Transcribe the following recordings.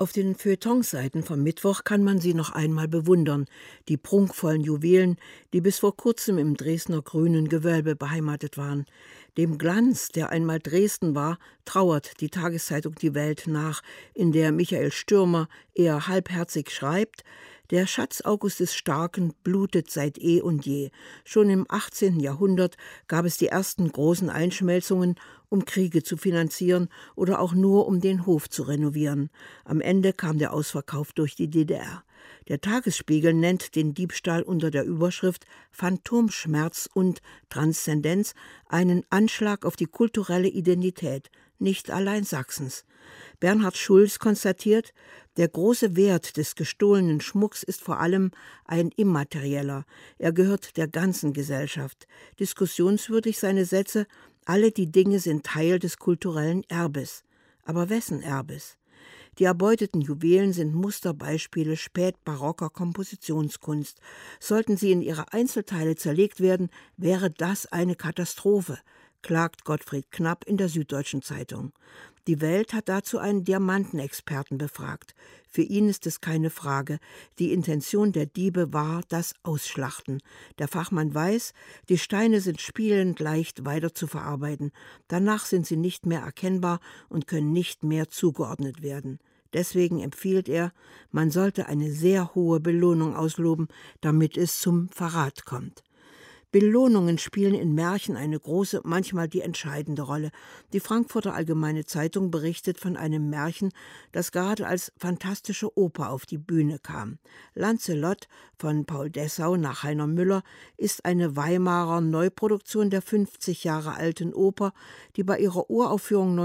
Auf den Feuilletonseiten vom Mittwoch kann man sie noch einmal bewundern, die prunkvollen Juwelen, die bis vor kurzem im Dresdner grünen Gewölbe beheimatet waren. Dem Glanz, der einmal Dresden war, trauert die Tageszeitung Die Welt nach, in der Michael Stürmer eher halbherzig schreibt: Der Schatz August des Starken blutet seit eh und je. Schon im 18. Jahrhundert gab es die ersten großen Einschmelzungen, um Kriege zu finanzieren oder auch nur um den Hof zu renovieren. Am Ende kam der Ausverkauf durch die DDR. Der Tagesspiegel nennt den Diebstahl unter der Überschrift Phantomschmerz und Transzendenz einen Anschlag auf die kulturelle Identität, nicht allein Sachsens. Bernhard Schulz konstatiert, der große Wert des gestohlenen Schmucks ist vor allem ein immaterieller. Er gehört der ganzen Gesellschaft. Diskussionswürdig seine Sätze: Alle die Dinge sind Teil des kulturellen Erbes. Aber wessen Erbes? Die erbeuteten Juwelen sind Musterbeispiele spätbarocker Kompositionskunst. Sollten sie in ihre Einzelteile zerlegt werden, wäre das eine Katastrophe, klagt Gottfried Knapp in der Süddeutschen Zeitung. Die Welt hat dazu einen Diamantenexperten befragt. Für ihn ist es keine Frage. Die Intention der Diebe war das Ausschlachten. Der Fachmann weiß, die Steine sind spielend leicht weiter zu verarbeiten. Danach sind sie nicht mehr erkennbar und können nicht mehr zugeordnet werden. Deswegen empfiehlt er, man sollte eine sehr hohe Belohnung ausloben, damit es zum Verrat kommt. Belohnungen spielen in Märchen eine große, manchmal die entscheidende Rolle. Die Frankfurter Allgemeine Zeitung berichtet von einem Märchen, das gerade als fantastische Oper auf die Bühne kam. Lancelot von Paul Dessau nach Heiner Müller ist eine Weimarer Neuproduktion der 50 Jahre alten Oper, die bei ihrer Uraufführung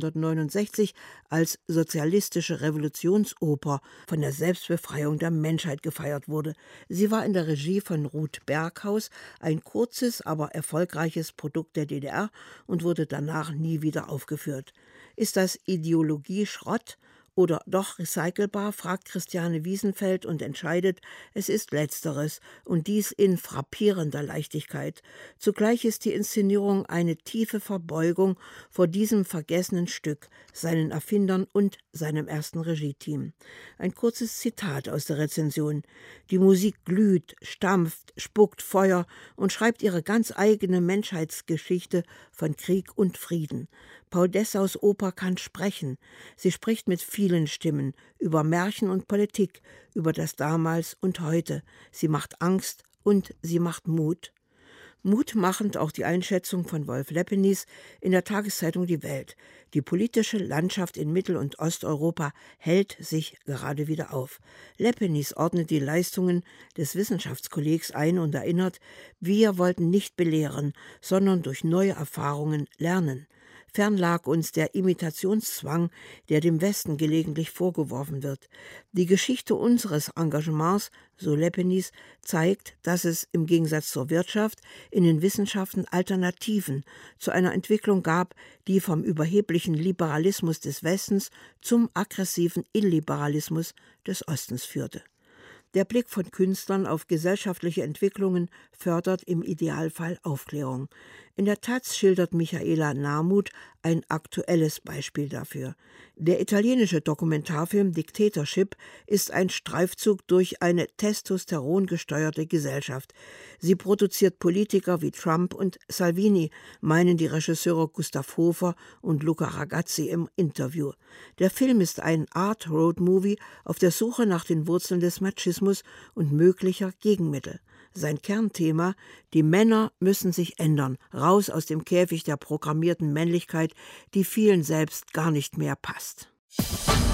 1969 als sozialistische Revolutionsoper von der Selbstbefreiung der Menschheit gefeiert wurde. Sie war in der Regie von Ruth Berghaus, ein kurzes, aber erfolgreiches Produkt der DDR und wurde danach nie wieder aufgeführt. Ist das Ideologie-Schrott oder doch recycelbar, fragt Christiane Wiesenfeld und entscheidet, es ist Letzteres und dies in frappierender Leichtigkeit. Zugleich ist die Inszenierung eine tiefe Verbeugung vor diesem vergessenen Stück, seinen Erfindern und seinem ersten Regie-Team. Ein kurzes Zitat aus der Rezension: Die Musik glüht, stampft, spuckt Feuer und schreibt ihre ganz eigene Menschheitsgeschichte von Krieg und Frieden. Paul Dessaus Oper kann sprechen. Sie spricht mit vielen Stimmen über Märchen und Politik, über das Damals und Heute. Sie macht Angst und sie macht Mut. Mutmachend auch die Einschätzung von Wolf Lepenies in der Tageszeitung Die Welt. Die politische Landschaft in Mittel- und Osteuropa hält sich gerade wieder auf. Lepenies ordnet die Leistungen des Wissenschaftskollegs ein und erinnert, wir wollten nicht belehren, sondern durch neue Erfahrungen lernen. Fern lag uns der Imitationszwang, der dem Westen gelegentlich vorgeworfen wird. Die Geschichte unseres Engagements, so Lepenies, zeigt, dass es im Gegensatz zur Wirtschaft in den Wissenschaften Alternativen zu einer Entwicklung gab, die vom überheblichen Liberalismus des Westens zum aggressiven Illiberalismus des Ostens führte. Der Blick von Künstlern auf gesellschaftliche Entwicklungen fördert im Idealfall Aufklärung. In der Taz schildert Michaela Nahmuth ein aktuelles Beispiel dafür. Der italienische Dokumentarfilm Dictatorship ist ein Streifzug durch eine testosterongesteuerte Gesellschaft. Sie produziert Politiker wie Trump und Salvini, meinen die Regisseure Gustav Hofer und Luca Ragazzi im Interview. Der Film ist ein Art-Road-Movie auf der Suche nach den Wurzeln des Machismus und möglicher Gegenmittel. Sein Kernthema: Die Männer müssen sich ändern, raus aus dem Käfig der programmierten Männlichkeit, die vielen selbst gar nicht mehr passt.